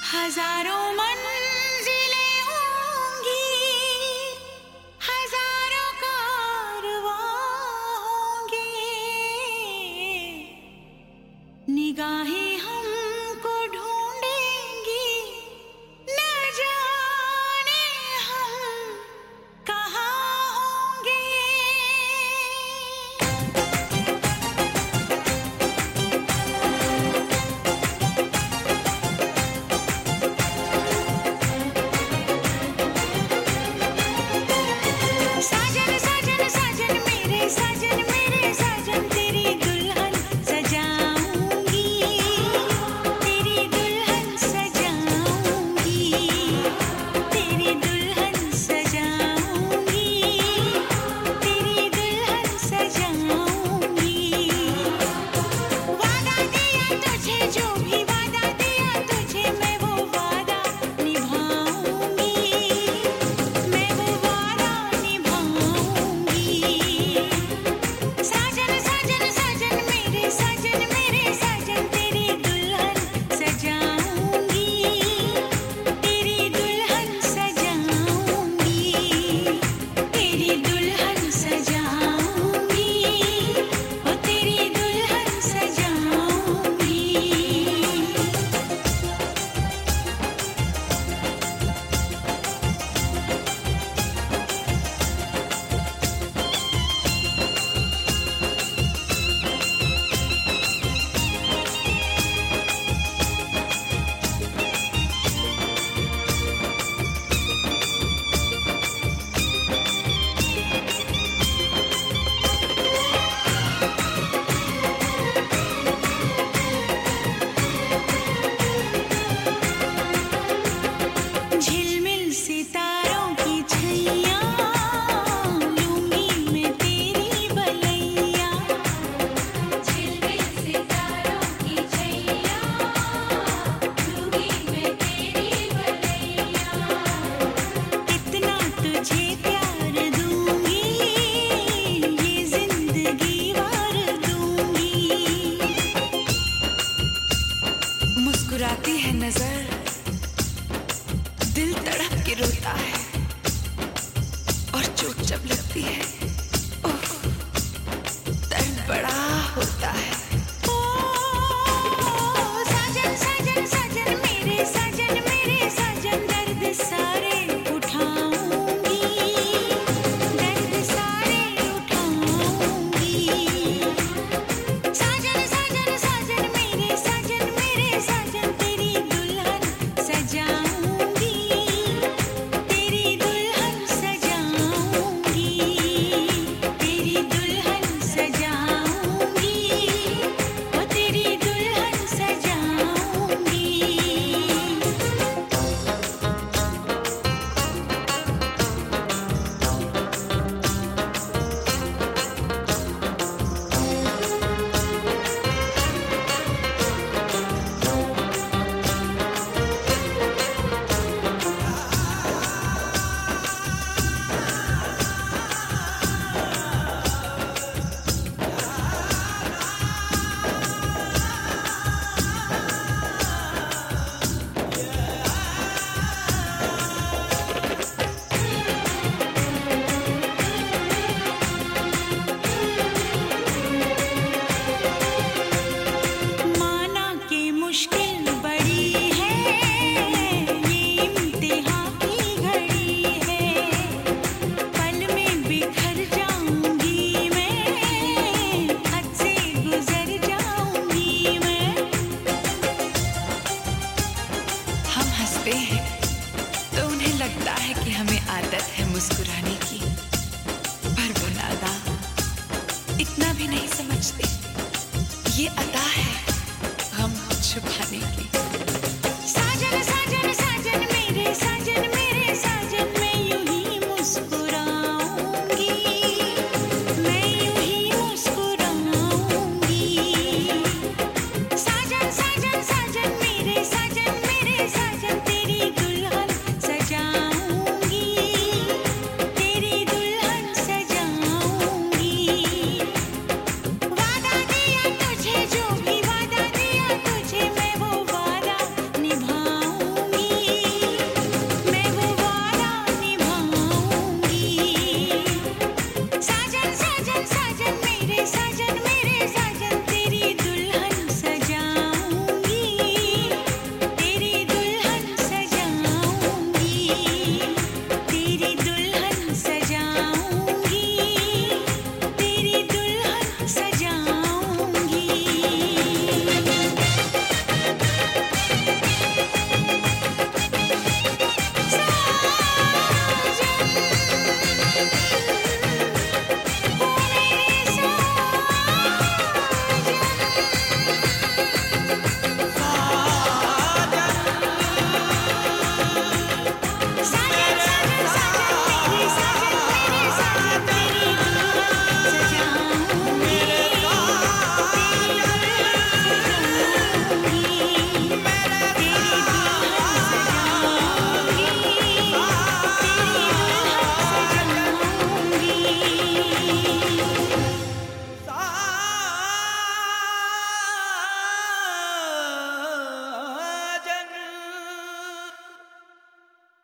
हजारों मंजिलें होंगी, हजारों कारवां होंगे, निगाहें हमको ढूंढेंगी, न जाने हम कहाँ होंगे। साजन साजन साजन मेरे साजन मेरे साजन, तेरी दुल्हन सजाऊंगी, तेरी दुल्हन सजाऊंगी, तेरी दुल्हन सजाऊंगी, तेरी दुल्हन सजाऊंगी। वादा दिया तुझे, जो भी वादा दिया तुझे, मैं वो वादा निभाऊंगी, मैं वो वादा निभाऊंगी। साजन साजन साजन मेरे साजन मेरे साजन, तेरी दुल्हन सजाऊंगी, तेरी दुल्हन सजाऊंगी, तेरी दुल्हन सजाऊंगी, ओ तेरी दुल्हन सजाऊंगी। झिलमिल सितारों की छैया, लूंगी मैं तेरी बलैया, झिलमिल सितारों की छैया, लूंगी मैं तेरी बलैया। कितना तुझे प्यार दूंगी, ये जिंदगी वार दूंगी। मुस्कुराती है नजर, दिल तड़प के रोता है, और चोट जब लगती है, ओह, दर्द बड़ा होता है। ओ साजन साजन साजन मेरे साजन, दर्द सारे उठाऊंगी, दर्द सारे उठाऊंगी। साजन साजन साजन मेरे साजन, तेरी दुल्हन सजाऊंगी, तेरी दुल्हन सजाऊंगी, तेरी दुल्हन सजाऊंगी, ओ तेरी दुल्हन सजाऊंगी। माना कि मुश्किल बड़ी है, ये इम्तिहान की घड़ी है, पल में बिखर जाऊंगी मैं, हद से गुजर जाऊंगी मैं। हम हंसते हैं तो उन्हें लगता है कि हमें आदत है मुस्कुराने की, पर वो नादान इतना भी नहीं समझते, ये